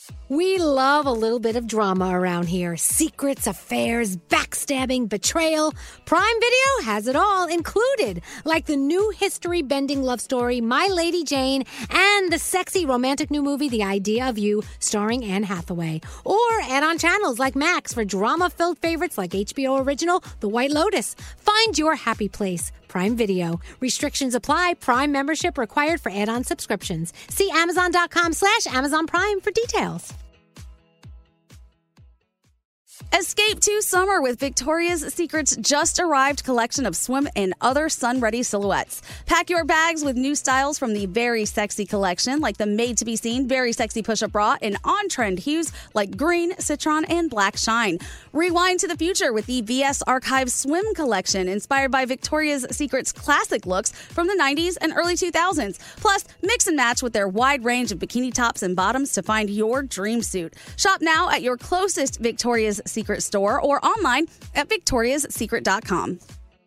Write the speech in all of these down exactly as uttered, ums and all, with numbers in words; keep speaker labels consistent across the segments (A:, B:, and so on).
A: We love a little bit of drama around here. Secrets, affairs, backstabbing, betrayal. Prime Video has it all included. Like the new history-bending love story, My Lady Jane, and the sexy romantic new movie, The Idea of You, starring Anne Hathaway. Or add-on channels like Max for drama-filled favorites like H B O original The White Lotus. Find your happy place. Prime Video. Restrictions apply. Prime membership required for add-on subscriptions. See Amazon.com slash Amazon Prime for details.
B: Escape to summer with Victoria's Secret's just arrived collection of swim and other sun-ready silhouettes. Pack your bags with new styles from the Very Sexy collection, like the made-to-be-seen Very Sexy push-up bra, and on-trend hues like green, citron, and black shine. Rewind to the future with the V S Archive Swim collection, inspired by Victoria's Secret's classic looks from the nineties and early two thousands. Plus, mix and match with their wide range of bikini tops and bottoms to find your dream suit. Shop now at your closest Victoria's Secret store or online at victorias secret dot com.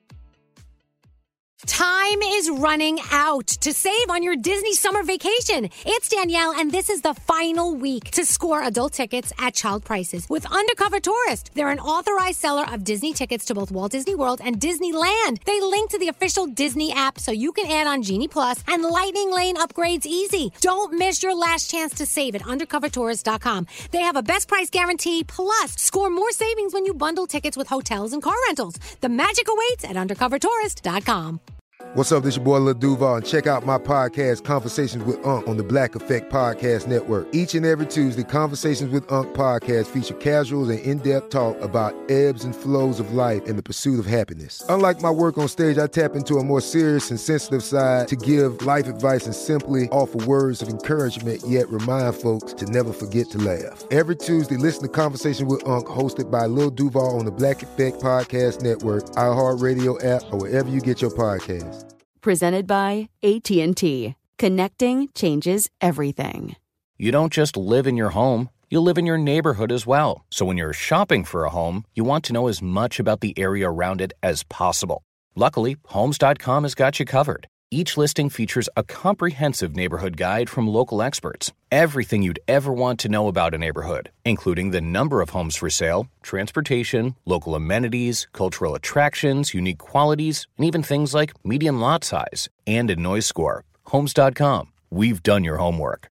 A: Time is running out to save on your Disney summer vacation. It's Danielle, and this is the final week to score adult tickets at child prices with Undercover Tourist. They're an authorized seller of Disney tickets to both Walt Disney World and Disneyland. They link to the official Disney app so you can add on Genie Plus and Lightning Lane upgrades easy. Don't miss your last chance to save at undercover tourist dot com. They have a best price guarantee, plus score more savings when you bundle tickets with hotels and car rentals. The magic awaits at undercover tourist dot com.
C: What's up, this your boy Lil Duval, and check out my podcast, Conversations with Unc, on the Black Effect Podcast Network. Each and every Tuesday, Conversations with Unc podcast feature casual and in-depth talk about ebbs and flows of life and the pursuit of happiness. Unlike my work on stage, I tap into a more serious and sensitive side to give life advice and simply offer words of encouragement, yet remind folks to never forget to laugh. Every Tuesday, listen to Conversations with Unc, hosted by Lil Duval on the Black Effect Podcast Network, iHeartRadio app, or wherever you get your podcasts.
D: Presented by A T and T. Connecting changes everything.
E: You don't just live in your home, you live in your neighborhood as well. So when you're shopping for a home, you want to know as much about the area around it as possible. Luckily, Homes dot com has got you covered. Each listing features a comprehensive neighborhood guide from local experts. Everything you'd ever want to know about a neighborhood, including the number of homes for sale, transportation, local amenities, cultural attractions, unique qualities, and even things like median lot size and a noise score. Homes dot com. We've done your homework.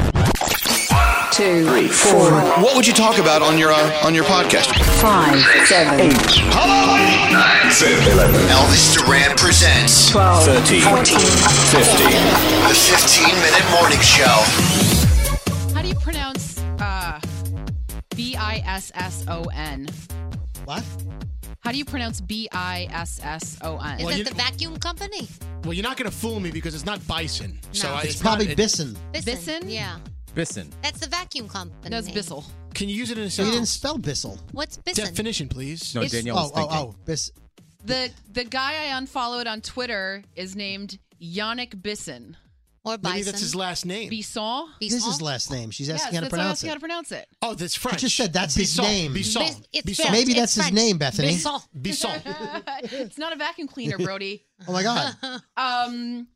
F: Two, three, four.
G: What would you talk about on your uh, on your podcast?
F: Five, seven, eight.
G: Hello, nine, seven, eleven. Elvis Duran presents
F: twelve,
G: thirteen,
F: fourteen,
G: fifteen. The fifteen-minute morning show.
H: How do you pronounce uh, B I S S O N?
I: What?
H: How do you pronounce B I S S O N?
J: Is
I: Well,
J: it
I: you-
J: the vacuum company?
I: Well, you're not going to fool me because it's not bison. So
J: No.
I: I-
J: It's
I: it's
K: Probably
I: not, it-
K: Bisson.
J: Bisson? Yeah.
L: Bisson.
J: That's the vacuum company.
H: That's Bissell.
I: Can you use it in a
K: So you didn't
I: sentence?
K: spell Bissell.
J: What's Bisson?
I: Definition, please.
L: No,
H: It's-
L: Danielle was
K: Oh, oh,
L: thinking.
K: oh, Biss.
H: The the guy I unfollowed on Twitter is named Yannick Bisson.
J: Or bison.
I: Maybe that's his last name.
H: Bisson?
K: This is his last name. She's
H: Yes,
K: asking how to
H: that's why I
K: pronounce
H: asked you how to
K: it.
H: pronounce it.
I: Oh, that's French.
K: I just said that's his
I: Bisson,
K: name.
I: Bisson.
J: Bis- it's
I: Bisson.
J: French.
K: Maybe
J: It's
K: that's his
J: French.
K: name, Bethany.
J: Bisson.
I: Bisson.
H: It's not a vacuum cleaner, Brody.
K: Oh my God.
H: Um,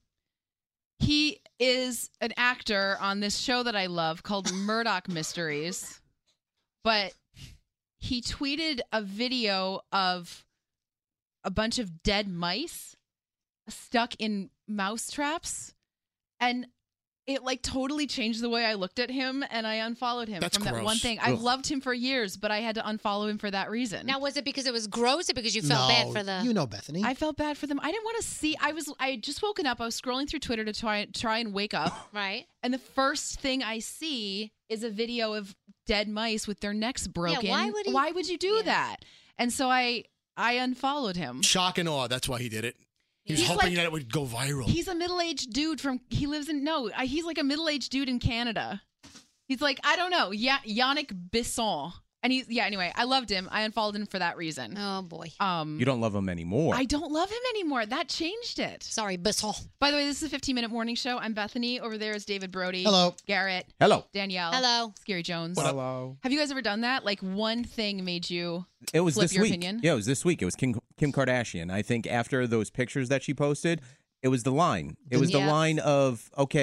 H: he is an actor on this show that I love called Murdoch Mysteries, but he tweeted a video of a bunch of dead mice stuck in mouse traps, and it like totally changed the way I looked at him, and I unfollowed him
I: That's
H: from that
I: gross.
H: one thing. I've
I: Ugh.
H: loved him for years, but I had to unfollow him for that reason.
J: Now, was it because it was gross or because you felt
K: no,
J: bad for the...
K: You know, Bethany.
H: I felt bad for them. I didn't want to see. I was. I had just woken up. I was scrolling through Twitter to try try and wake up,
J: Right?
H: and the first thing I see is a video of dead mice with their necks broken.
J: why would he-
H: Why would you do
J: Yeah.
H: that? And so I I unfollowed him.
I: Shock and awe. That's why he did it. He was
H: He's
I: hoping
H: like-
I: that it would go viral.
H: He's a middle aged dude from. He lives in no. I- He's like a middle aged dude in Canada. He's like I don't know. Yeah, Yannick Bisson. And he's yeah. Anyway, I loved him. I unfollowed him for that reason.
J: Oh, boy.
H: Um,
L: You don't love him anymore.
H: I don't love him anymore. That changed it.
J: Sorry, Bisson.
H: By the way, this is a fifteen-minute morning show. I'm Bethany. Over there is David Brody.
K: Hello.
H: Garrett.
L: Hello.
H: Danielle.
J: Hello.
H: Scary Jones.
L: Hello.
H: Have you guys ever done that? Like one thing made you
L: It was
H: flip
L: this
H: your
L: week.
H: opinion?
L: Yeah, it was this week. It was Kim, Kim Kardashian. I think after those pictures that she posted, it was the line. It was
H: Yeah.
L: the line of, okay,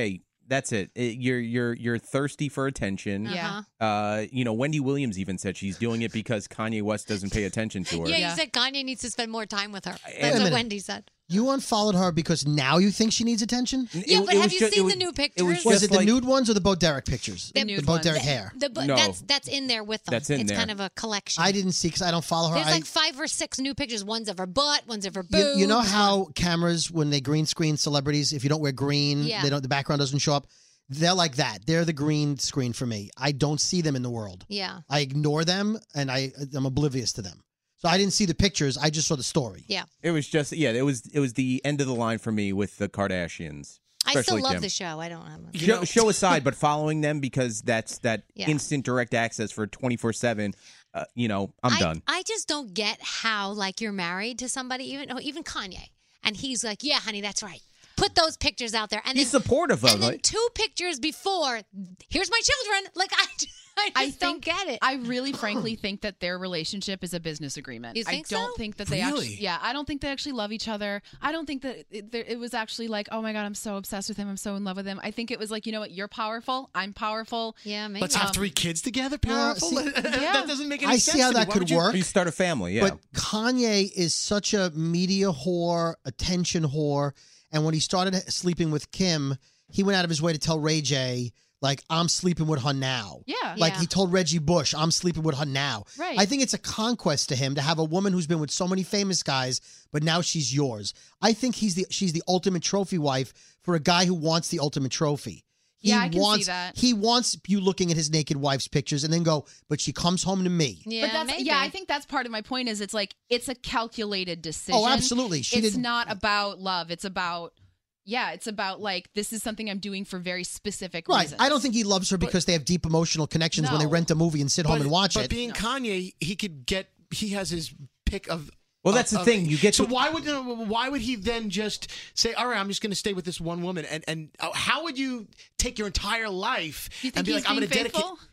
L: That's it. It- You're you're you're thirsty for attention.
J: Yeah.
L: Uh, you know, Wendy Williams even said she's doing it because Kanye West doesn't pay attention to her.
J: Yeah,
H: Yeah.
J: you said Kanye needs to spend more time with her.
K: Wait a
J: That's what
K: minute.
J: Wendy said.
K: You unfollowed her because now you think she needs attention?
J: Yeah, but have you seen the new pictures?
L: was
K: Was
L: just
K: it the
L: like-
K: nude ones or the Bo Derek pictures?
J: The
K: The,
H: nude
K: Bo
H: ones.
K: Derek hair.
J: The, but
L: No.
J: that's that's in there with them.
L: That's in
J: it's
L: there.
J: kind of a collection.
K: I didn't see because I don't follow her.
J: There's
K: I,
J: like five or six new pictures. One's of her butt, one's of her
K: you,
J: boobs.
K: you know how cameras, when they green screen celebrities, if you don't wear green,
J: Yeah.
K: they don't. The background doesn't show up. They're like that. They're the green screen for me. I don't see them in the world.
J: Yeah.
K: I ignore them and I I'm oblivious to them. So I didn't see the pictures. I just saw the story.
J: Yeah.
L: It was just yeah. It was it was the end of the line for me with the Kardashians.
J: I still
L: especially
J: love
L: Kim.
J: the show. I don't have a...
L: Show, show aside, but following them because that's that
J: Yeah.
L: instant direct access for twenty-four seven. Uh, you know, I'm
J: I,
L: done.
J: I just don't get how, like, you're married to somebody, even oh, even Kanye, and he's like, yeah, honey, that's right. Put those pictures out there. And
L: He's
J: then,
L: supportive of
J: and then
L: it.
J: two pictures before, here's my children. Like, I, I just
H: I
J: don't
H: think,
J: get it.
H: I really, frankly, think that their relationship is a business agreement.
J: You think
H: I don't
J: so?
H: think that they
I: Really?
H: actually. Yeah, I don't think they actually love each other. I don't think that it, there- it was actually like, oh my god, I'm so obsessed with him. I'm so in love with him. I think it was like, you know what? You're powerful. I'm powerful.
J: yeah, maybe.
I: Let's have
H: Um,
I: three kids together.
K: Yeah,
I: Powerful.
K: see-
I: that doesn't make any
K: I
I: sense.
K: see how
I: to me.
K: that
I: Why
K: could
I: would you-
K: work.
L: You start a family, yeah.
K: But Kanye is such a media whore, attention whore. And when he started sleeping with Kim, he went out of his way to tell Ray J, like, I'm sleeping with her now.
H: Yeah.
K: Like
J: Yeah.
K: he told Reggie Bush, I'm sleeping with her now.
H: Right.
K: I think it's a conquest to him to have a woman who's been with so many famous guys, but now she's yours. I think he's the she's the ultimate trophy wife for a guy who wants the ultimate trophy. He
H: Yeah, I can see
K: wants,
H: that.
K: He wants you looking at his naked wife's pictures and then go, but she comes home to me.
J: yeah,
H: but that's
J: maybe.
H: yeah, I think that's part of my point. Is it's like it's a calculated decision.
K: Oh, absolutely. She
H: it's
K: didn't-
H: not about love. It's about yeah, it's about like this is something I'm doing for very specific
K: Right.
H: reasons.
K: I don't think he loves her because they have deep emotional connections when they
H: No.
K: rent a movie and sit home
I: But-
K: and watch
I: but
K: it.
I: being Kanye, he could get. He has his pick of.
L: Well, that's the
I: of-
L: thing. You get
I: so
L: to-
I: why would uh, why would he then just say, "All right, I'm just going to stay with this one woman"? And and uh, how would you take your entire life
H: You think
I: and be
H: he's
I: like, "I'm
H: being
I: going to dedicate"?
H: faithful?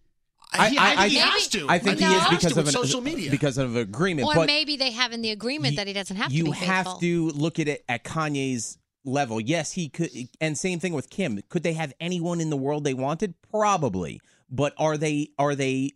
I: I, he- I think he
J: Maybe-
I: has to.
L: I think
I: he
L: he is
I: has
L: because
I: to
L: of
I: with
L: an,
I: social media.
L: because of agreement.
J: Or
L: but
J: maybe they have in the agreement
L: you-
J: that he doesn't have
L: you
J: to be faithful.
L: have to look at it at Kanye's level. Yes, he could, and same thing with Kim. Could they have anyone in the world they wanted? Probably, but are they are they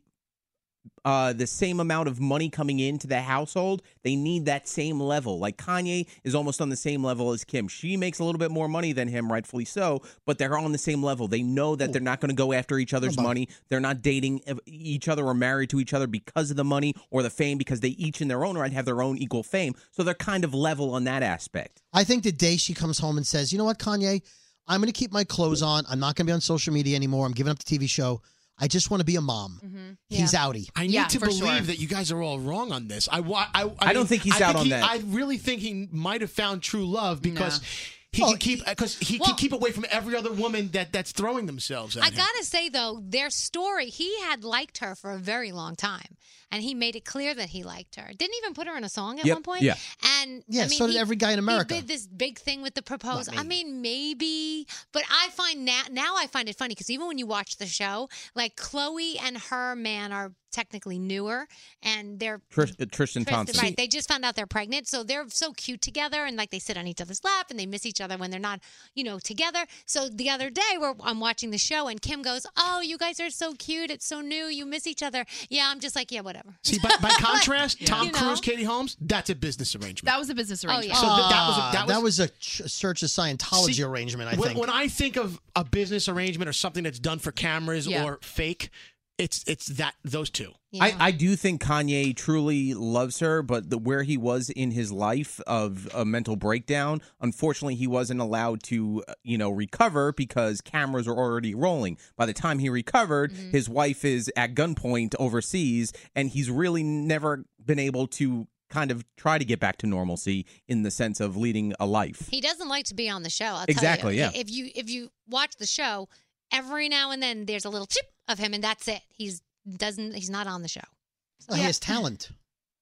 L: uh, the same amount of money coming into the household? They need that same level. Like Kanye is almost on the same level as Kim. She makes a little bit more money than him, rightfully so, but they're on the same level. They know that they're not going to go after each other's money. They're not dating each other or married to each other because of the money or the fame, because they each in their own right have their own equal fame. So they're kind of level on that aspect.
K: I think the day she comes home and says, you know what, Kanye, I'm going to keep my clothes on. I'm not going to be on social media anymore. I'm giving up the T V show. I just want to be a mom. He's outie.
I: I need
H: Yeah,
I: to
H: for
I: believe
H: sure.
I: that you guys are all wrong on this. I, wa- I, I,
L: I don't
I: mean,
L: think he's
I: I
L: out on
I: he-
L: that.
I: I really think he might have found true love because
H: No.
I: he
K: Well,
I: can keep because he
J: Well-
I: can keep away from every other woman that that's throwing themselves at
J: I
I: him.
J: gotta say though, their story, he had liked her for a very long time, and he made it clear that he liked her. Didn't even put her in a song at
L: Yep,
J: one point.
L: yeah.
J: And
K: Yeah,
J: I mean,
K: so did
J: he-
K: every guy in America.
J: He did this big thing with the proposal.
K: Not
J: I mean, maybe, but I find now now I find it funny because even when you watch the show, like Chloe and her man are technically newer, and they're
L: Trish, uh, Tristan
J: Tristan,
L: Thompson.
J: right. They just found out they're pregnant, so they're so cute together, and like they sit on each other's lap, and they miss each other when they're not, you know, together. So the other day, where I'm watching the show, and Kim goes, "Oh, you guys are so cute. It's so new. You miss each other." Yeah, I'm just like, yeah, whatever.
I: See, by, by contrast, Tom
J: You know?
I: Cruise, Katie Holmes, that's a business arrangement.
H: That was a business
J: Oh,
H: arrangement.
J: yeah.
I: So th- that was a, that was,
K: that was a ch- search of Scientology
I: See,
K: arrangement, I
I: when,
K: think.
I: when I think of a business arrangement or something that's done for cameras
H: Yeah.
I: or fake, it's it's that those two.
J: Yeah.
L: I, I do think Kanye truly loves her, but the, where he was in his life of a mental breakdown, unfortunately, he wasn't allowed to, uh, you know, recover because cameras were already rolling. By the time he recovered,
J: Mm-hmm.
L: his wife is at gunpoint overseas, and he's really never been able to kind of try to get back to normalcy in the sense of leading a life.
J: He doesn't like to be on the show. I'll
L: Exactly,
J: tell you.
L: yeah.
J: If you if you watch the show, every now and then there's a little chip of him, and that's it. He's doesn't. He's not on the show.
K: Well, He has talent.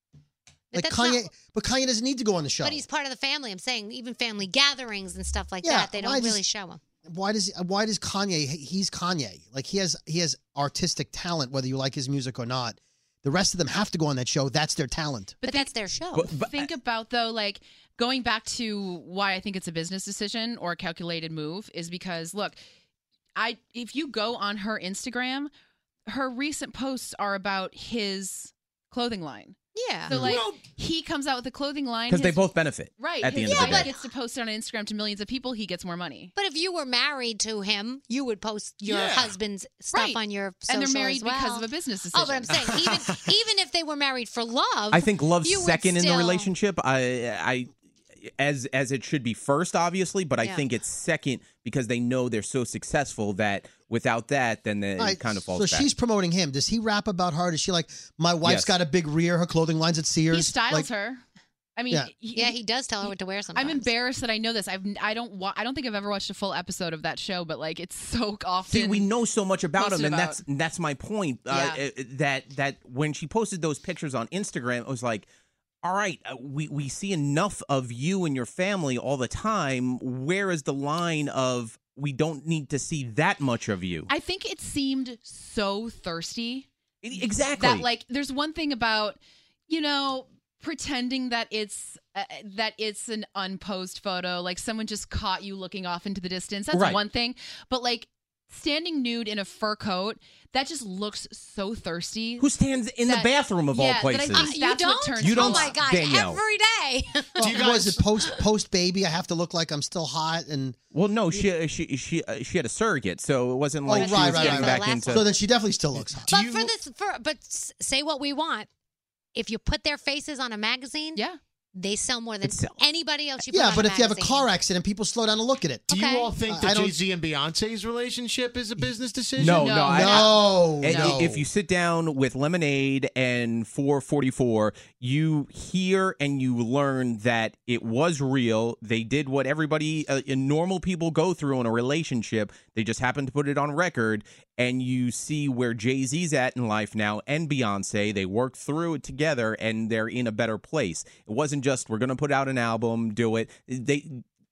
J: But
K: Like
J: that's
K: Kanye,
J: not-
K: but Kanye doesn't need to go on the show.
J: But he's part of the family. I'm saying even family gatherings and stuff like
K: Yeah,
J: that. They don't
K: why
J: really
K: does-
J: show him.
K: why does why does Kanye? He's Kanye. Like he has he has artistic talent, whether you like his music or not. The rest of them have to go on that show. That's their talent.
J: But, that's their show.
L: But, but
H: Think about though, like going back to why I think it's a business decision or a calculated move is because look, I if you go on her Instagram, her recent posts are about his clothing line.
J: Yeah.
H: So like
I: Well-
H: he comes out with a clothing line
L: Because they
H: his-
L: both benefit.
H: Right.
L: At the
H: his
L: end of the
H: wife
L: day.
H: gets to post it on Instagram to millions of people. He gets more money.
J: But if you were married to him, you would post your
H: Yeah.
J: husband's stuff
H: Right.
J: on your
H: And
J: social
H: they're married
J: as well.
H: because of a business
J: Oh, but I'm
H: decision.
J: saying even even if they were married for love,
L: I think love's
J: you would
L: second in the
J: still-
L: relationship. I, I, as as it should be first, obviously, but I
J: Yeah.
L: think it's second because they know they're so successful that without that, then it
K: All right,
L: kind of falls
K: so
L: back.
K: she's promoting him. Does he rap about her? Does she like, my wife's
L: Yes.
K: got a big rear, her clothing line's at Sears?
H: He styles
K: Like,
H: her. I mean,
K: Yeah.
H: he-
J: yeah, he does tell her what to wear sometimes.
H: I'm embarrassed that I know this. I've I don't wa- I don't think I've ever watched a full episode of that show, but like it's so often.
L: See, we know so much about him,
H: posted
L: and
H: about.
L: that's that's my point. Uh,
H: Yeah.
L: uh, that that when she posted those pictures on Instagram, it was like, all right, uh, we we see enough of you and your family all the time. Where is the line of we don't need to see that much of you?
H: I think it seemed so thirsty.
L: Exactly.
H: That like there's one thing about, you know, pretending that it's uh, that it's an unposed photo, like someone just caught you looking off into the distance. That's
L: Right.
H: one thing. But like standing nude in a fur coat, that just looks so thirsty.
L: Who stands in
H: That-
L: the bathroom of all
H: yeah, that I
L: places?
H: think
J: you
H: that's what
J: don't?
H: turns
L: You
H: me
L: don't,
J: Oh my
H: on.
J: gosh,
L: Danielle.
J: every day.
K: well,
I: you guys-
K: was it post post baby? I have to look like I'm still hot and.
L: Well, no, she she she uh, she had a surrogate, so it wasn't like
K: oh,
L: she
K: right,
L: was
K: right,
L: getting
K: right,
L: back
K: right.
L: into.
K: So then she definitely still looks hot.
J: But for this, for but s- say what we want. If you put their faces on a magazine,
H: yeah,
J: they sell more than
L: It sells.
J: anybody else. You put
K: Yeah,
J: on
K: but
J: a
K: if you have a
J: magazine.
K: car accident, people slow down and look at it.
I: Do
J: Okay.
I: you all think
K: I
I: that
K: don't-
I: Jay Z and Beyonce's relationship is a business decision?
L: No,
H: No.
L: no, I-
K: No,
L: I-
K: no.
L: If you sit down with Lemonade and four forty-four, you hear and you learn that it was real. They did what everybody, uh, normal people go through in a relationship. They just happened to put it on record, and you see where Jay-Z's at in life now and Beyonce. They worked through it together, and they're in a better place. It wasn't just, we're going to put out an album, do it. They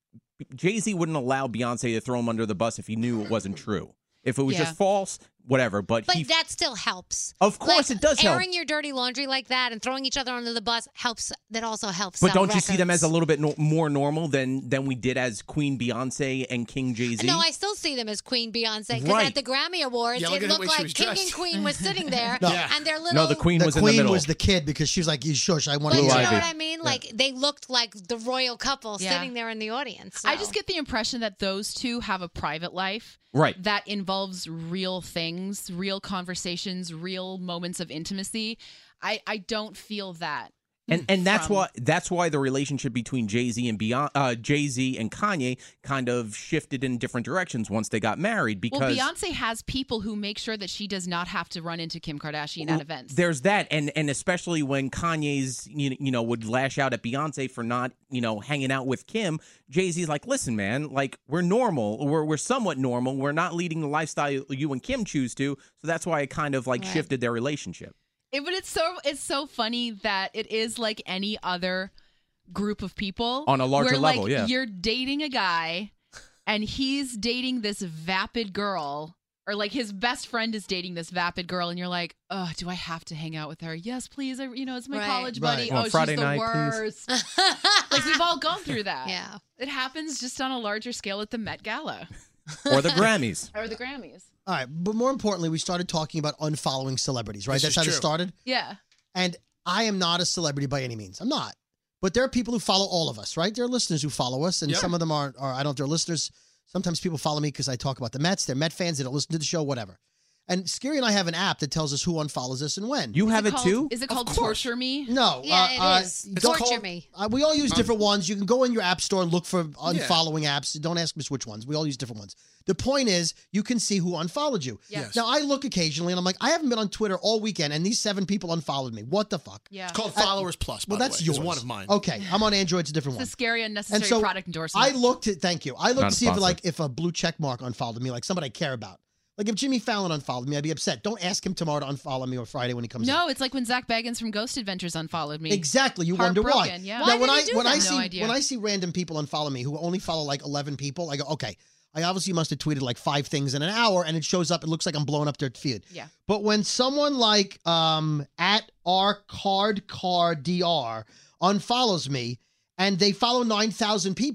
L: Jay-Z wouldn't allow Beyonce to throw him under the bus if he knew it wasn't true. If it was
H: Yeah.
L: just false, whatever. But,
J: But
L: he,
J: that still helps.
L: of course,
J: Like,
L: it does help.
J: Airing your dirty laundry like that and throwing each other under the bus helps. That also helps.
L: But
J: sell
L: don't you see them as a
J: records.
L: little bit no- more normal than than we did as Queen Beyonce and King Jay-Z?
J: No, I still see them as Queen Beyonce because
L: Right.
J: at the Grammy Awards,
I: Yeah, look
J: it
I: at the
J: looked
I: way she
J: like
I: was
J: King
I: dressed.
J: and Queen was sitting there,
K: No.
I: Yeah.
J: and their little.
L: No, the Queen
K: the
L: was
K: queen
L: in the middle.
K: was the kid because she was like, "You shush, I want
J: But
K: to."
J: you know
L: Ivy.
J: what I mean? Like they looked like the royal couple
H: Yeah.
J: sitting there in the audience.
H: I
J: so.
H: just get the impression that those two have a private life.
L: Right.
H: That involves real things, real conversations, real moments of intimacy. I, I don't feel that.
L: And and that's
H: from-
L: why that's why the relationship between Jay-Z and Beyonce, uh, Jay-Z and Kanye kind of shifted in different directions once they got married because
H: Well, Beyonce has people who make sure that she does not have to run into Kim Kardashian at events.
L: There's that, and and especially when Kanye's you you know would lash out at Beyonce for not you know hanging out with Kim, Jay-Z's like, listen, man, like we're normal, we're we're somewhat normal, we're not leading the lifestyle you and Kim choose to, so that's why it kind of like
J: Right.
L: shifted their relationship.
H: It- but it's so it's so funny that it is like any other group of people
L: On a larger
H: where,
L: level,
H: like,
L: yeah.
H: You're dating a guy, and he's dating this vapid girl, or like his best friend is dating this vapid girl, and you're like, oh, do I have to hang out with her? Yes, please. I, you know, it's my
J: Right.
H: college
K: Right.
H: buddy.
L: Well,
H: oh,
L: Friday
H: she's the
L: night, please.
H: worst. Like we've all gone through that.
J: Yeah.
H: It happens just on a larger scale at the Met Gala
L: Or the Grammys.
H: or the Grammys.
K: All right, but more importantly, we started talking about unfollowing celebrities, right?
I: This
K: That's
I: is
K: how it
I: true.
K: started.
H: Yeah.
K: And I am not a celebrity by any means. I'm not. But there are people who follow all of us, right? There are listeners who follow us, and
I: Yep.
K: some of them are, are I don't. They're listeners. Sometimes people follow me because I talk about the Mets. They're Met fans. They don't listen to the show, whatever. And Scary and I have an app that tells us who unfollows us and when.
L: You
H: Is
L: have it,
H: called-
L: too?
H: Is it
L: Of
H: called
L: course.
H: Torture Me?
K: No.
J: Yeah,
K: uh,
J: it
K: uh,
J: is.
K: don't-
J: Torture me.
K: Uh, we all use different ones. You can go in your app store and look for unfollowing apps. Don't ask us which ones. We all use different ones. The point is, you can see who unfollowed you.
H: Yes.
K: Now, I look occasionally and I'm like, I haven't been on Twitter all weekend and these seven people unfollowed me. What the fuck?
H: Yeah.
I: It's called Followers Plus. By
K: Well,
I: the
K: that's
I: way.
K: yours.
I: It's one of mine.
K: Okay. I'm on Android. It's a different
H: It's
K: one.
H: a scary, unnecessary
K: And so
H: product endorsement.
K: I looked at, thank you. I looked
L: Not
K: to
L: a
K: see if
L: sponsor.
K: like if a blue check mark unfollowed me, like somebody I care about. Like if Jimmy Fallon unfollowed me, I'd be upset. Don't ask him tomorrow to unfollow me or Friday when he comes in.
H: No, it's like when Zach Baggins from Ghost Adventures unfollowed me.
K: Exactly. You wonder why.
H: Heartbroken, yeah.
K: Now,
H: Why
K: when
H: did
K: I
H: he do
K: when
H: that?
K: I
H: No
K: see
H: idea.
K: when I see random people unfollow me who only follow like eleven people, I go, okay, I obviously must have tweeted like five things in an hour, and it shows up. It looks like I'm blowing up their feed.
H: Yeah.
K: But when someone like um at our card car dr unfollows me, and they follow nine thousand people.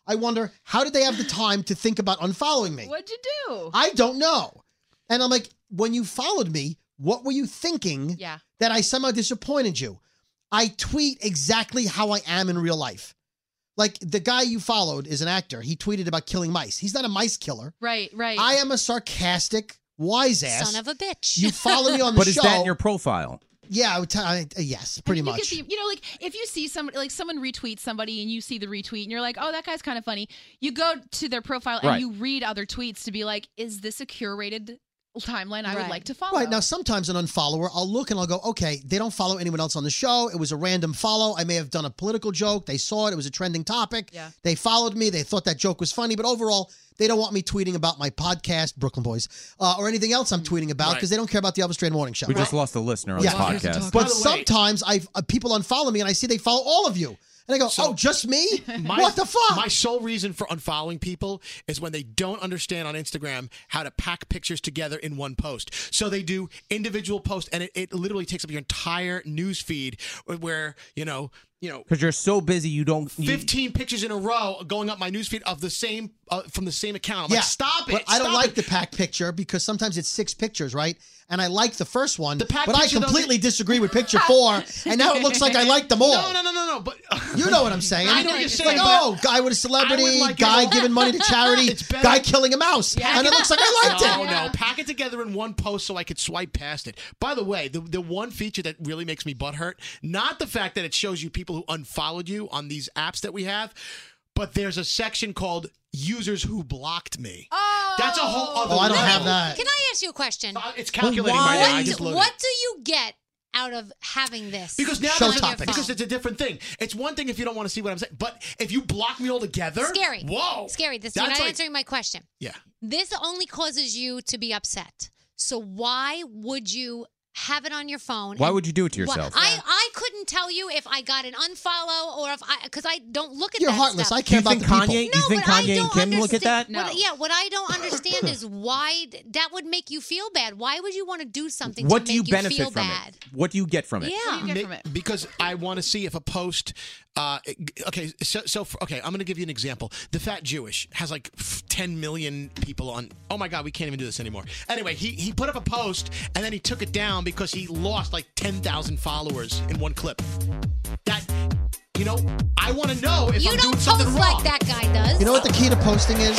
K: I wonder, how did they have the time to think about unfollowing me?
H: What'd you do?
K: I don't know. And I'm like, when you followed me, what were you thinking
H: Yeah.
K: that I somehow disappointed you? I tweet exactly how I am in real life. Like, the guy you followed is an actor. He tweeted about killing mice. He's not a mice killer.
H: Right, right.
K: I am a sarcastic, wise ass.
J: Son of a bitch.
K: You follow me on the
L: but
K: show.
L: is that in your profile?
K: Yeah, I would t- I, uh, yes, pretty
H: You
K: much.
H: can see, you know, like if you see somebody, like someone retweets somebody and you see the retweet and you're like, oh, that guy's kind of funny. You go to their profile and
L: Right.
H: you read other tweets to be like, is this a curated timeline I would
J: Right.
H: like to follow?
K: Right, now sometimes an unfollower, I'll look and I'll go, okay, they don't follow anyone else on the show. It was a random follow. I may have done a political joke. They saw it. It was a trending topic.
H: Yeah.
K: They followed me. They thought that joke was funny. But overall, they don't want me tweeting about my podcast, Brooklyn Boys, uh, or anything else I'm tweeting about because
I: Right.
K: they don't care about the Elvis Duran Morning Show.
L: We just lost a listener on
K: Yeah.
L: this podcast.
K: But
I: By the way-
K: sometimes I uh, people unfollow me and I see they follow all of you. And I go,
I: So-
K: oh, just me?
I: My,
K: what the fuck?
I: My sole reason for unfollowing people is when they don't understand on Instagram how to pack pictures together in one post. So they do individual posts, and it, it literally takes up your entire news feed where, you know, you know,
L: Because you're so busy, you don't. You,
I: fifteen pictures in a row going up my newsfeed of the same uh, from the same account. I'm
K: yeah,
I: like, stop it!
K: But I don't
I: stop
K: like
I: it.
K: the pack picture because sometimes it's six pictures, right? And I like the first one,
I: The pack
K: but I
I: picture, though,
K: completely disagree with picture four, and now it looks like I like them all.
I: No, no, no, no, no. But
K: You know what I'm saying?
I: I know what you're
K: It's
I: saying,
K: like,
I: but
K: oh, guy with a celebrity,
I: I would like it
K: guy
I: all-
K: giving money to charity,
I: It's better-
K: guy killing a mouse, and it looks like I liked
I: no,
K: it.
I: no, pack it together in one post so I could swipe past it. By the way, the the one feature that really makes me butthurt, not the fact that it shows you people who unfollowed you on these apps that we have, but there's a section called users who blocked me.
H: Oh,
I: That's a whole other
K: Oh, I don't
I: level.
K: have that.
J: Can I ask you a question?
I: Uh, It's calculating right now. I just loaded
J: What
I: it.
J: do you get out of having this?
I: Because now
K: Show
I: there's a-
K: topics.
I: because it's a different thing. It's one thing if you don't want to see what I'm saying, but if you block me altogether,
J: Scary.
I: Whoa,
J: Scary. This, you're
I: That's
J: not
I: like-
J: answering my question.
I: Yeah.
J: This only causes you to be upset. So why would you have it on your phone?
L: Why
J: and-
L: would you do it to
J: Well,
L: yourself?
J: I, I couldn't tell you if I got an unfollow or if I, because I don't look at
K: You're
J: that
K: heartless.
J: stuff.
K: I care
L: you
K: about
L: think
K: the people.
L: Kanye?
J: No,
L: you think
J: but I
L: Kanye and
J: don't
L: Kim look at that?
J: understand- what- yeah, what I don't understand is why d- that would make you feel bad. Why would you want to do something
L: What
J: to
L: do you
J: make
L: benefit
J: feel
L: from
J: bad?
L: it? What do you get from it?
J: Yeah.
H: you get
I: Ma-
H: from it?
I: Because I want to see if a post. Uh, okay, so so for, okay, I'm going to give you an example. The Fat Jewish has like ten million people on. Oh my God, we can't even do this anymore. Anyway, he he put up a post and then he took it down because he lost like ten thousand followers in one clip. That you know, I want to know if
J: You
I: I'm
J: don't
I: doing something
J: post
I: wrong.
J: like that guy does.
K: You know what the key to posting is?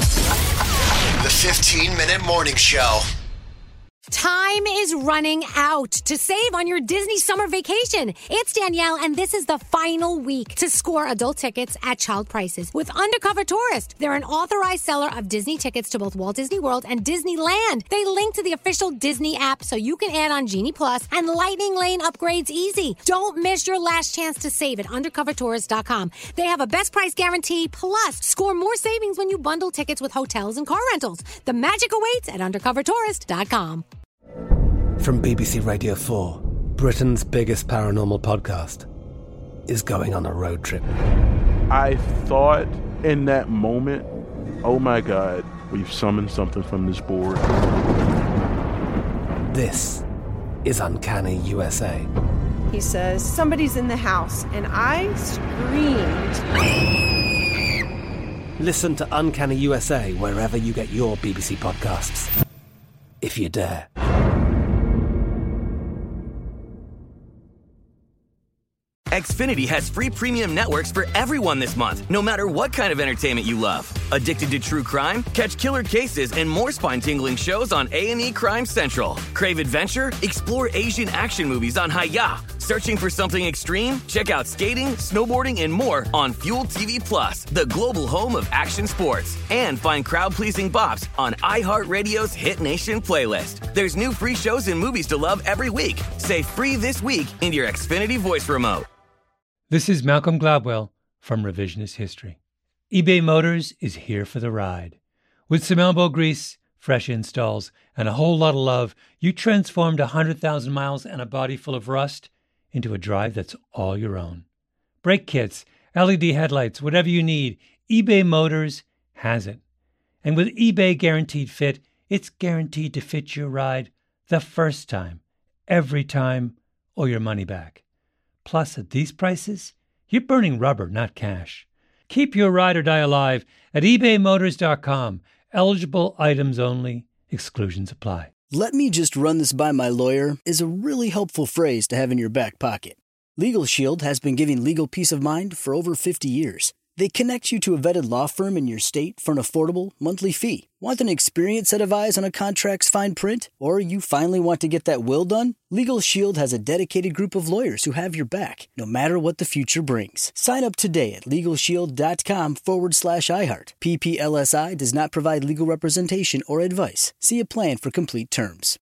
G: The fifteen minute morning show.
A: Time is running out to save on your Disney summer vacation. It's Danielle, and this is the final week to score adult tickets at child prices with Undercover Tourist. They're an authorized seller of Disney tickets to both Walt Disney World and Disneyland. They link to the official Disney app so you can add on Genie Plus and Lightning Lane upgrades easy. Don't miss your last chance to save at undercover tourist dot com. They have a best price guarantee, plus score more savings when you bundle tickets with hotels and car rentals. The magic awaits at undercover tourist dot com.
M: From B B C Radio four, Britain's biggest paranormal podcast is going on a road trip.
N: I thought in that moment, oh my God, we've summoned something from this board.
M: This is Uncanny U S A.
O: He says, somebody's in the house, and I screamed.
M: Listen to Uncanny U S A wherever you get your B B C podcasts, if you dare.
P: Xfinity has free premium networks for everyone this month, no matter what kind of entertainment you love. Addicted to true crime? Catch killer cases and more spine-tingling shows on A and E Crime Central. Crave adventure? Explore Asian action movies on Hi-Ya. Searching for something extreme? Check out skating, snowboarding, and more on Fuel T V Plus, the global home of action sports. And find crowd-pleasing bops on iHeartRadio's Hit Nation playlist. There's new free shows and movies to love every week. Say free this week in your Xfinity voice remote.
Q: This is Malcolm Gladwell from Revisionist History. eBay Motors is here for the ride. With some elbow grease, fresh installs, and a whole lot of love, you transformed one hundred thousand miles and a body full of rust into a drive that's all your own. Brake kits, L E D headlights, whatever you need, eBay Motors has it. And with eBay Guaranteed Fit, it's guaranteed to fit your ride the first time, every time, or your money back. Plus, at these prices, you're burning rubber, not cash. Keep your ride or die alive at ebay motors dot com. Eligible items only. Exclusions apply.
R: "Let me just run this by my lawyer" is a really helpful phrase to have in your back pocket. Legal Shield has been giving legal peace of mind for over fifty years. They connect you to a vetted law firm in your state for an affordable monthly fee. Want an experienced set of eyes on a contract's fine print? Or you finally want to get that will done? Legal Shield has a dedicated group of lawyers who have your back, no matter what the future brings. Sign up today at LegalShield.com forward slash iHeart. P P L S I does not provide legal representation or advice. See a plan for complete terms.